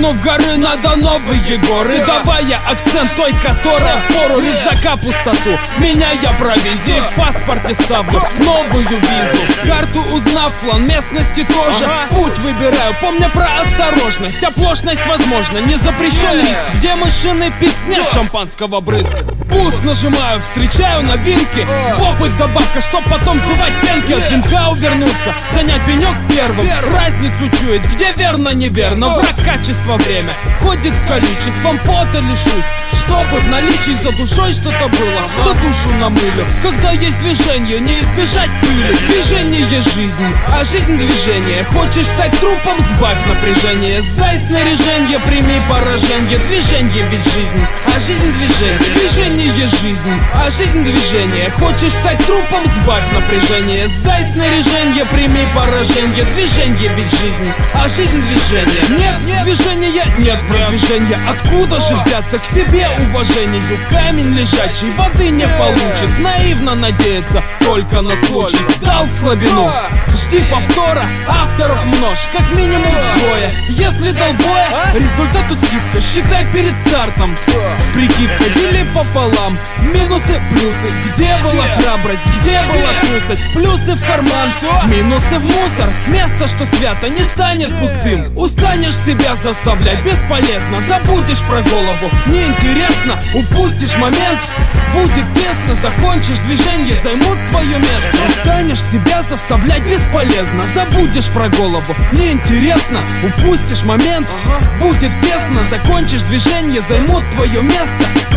Прыгну в горы, надо новые горы, давая акцент той, которая впору. Рюкзака пустоту, меняя провизию, в паспорте ставлю новую визу. Карту узнав, план местности тоже, путь выбираю, помня про осторожность. Оплошность возможно, не запрещен риск, где машины пить нет шампанского брызг. Пуск нажимаю, встречаю новинки, в опыт добавка, чтоб потом сдувать пенки. От венка увернуться, занять пенек первым, разницу чует, где верно, неверно. Враг качества время, ходит с количеством пота лишусь, чтобы в наличии за душой что-то было, да душу намылю. Когда есть движение, не избежать пыли. Движение — жизнь, а жизнь — движение. Хочешь стать трупом — сбавь напряжение. Сдай снаряжение, прими поражение. Движение ведь жизнь, а жизнь — движение. Движение — жизнь, а жизнь — движение. Хочешь стать трупом — сбавь напряжение. Сдай снаряжение, прими поражение. Движение ведь жизнь, а жизнь — движение. Нет движения, нет продвижения. Откуда же взяться к себе уважению? Камень лежачий воды не получит. Наивно надеяться только на случай. Дал слабину, жди повтора. Авторов множь, как минимум вдвое. Если дал боя, результату скидка. Считай перед стартом, прикидка, дели пополам. Минусы, плюсы, где была храбрость, где была трусость? Плюсы в карман, минусы в мусор. Место, что свято, не станет пустым. Устанешь себя заставлять, бесполезно. Забудешь про голову, неинтересно. Упустишь момент, будет тесно. Закончишь движение, займут твое место. Устанешь себя заставлять, бесполезно. Забудешь про голову, неинтересно. Упустишь момент, будет тесно. Закончишь движение, займут твое место.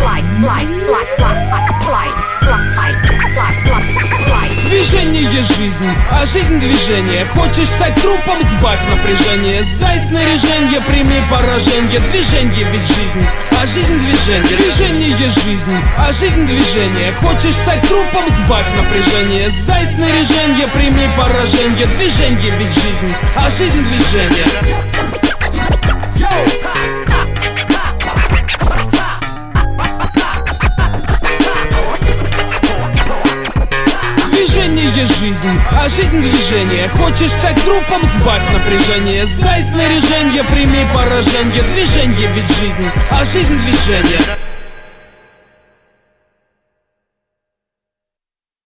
Движение — жизнь, а жизнь — движение. Хочешь стать трупом — сбавь напряжение. Сдай снаряжение, прими поражение. Движение ведь жизнь, а жизнь — движение. Движение — жизнь, а жизнь — движение. Хочешь стать трупом — сбавь напряжение. Сдай снаряжение, прими поражение. Движение ведь жизнь, а жизнь — движение. Движение — жизнь, а жизнь — движение. Хочешь стать трупом — сбавь напряжение. Сдай снаряжение, прими поражение. Движение ведь жизнь, а жизнь — движение.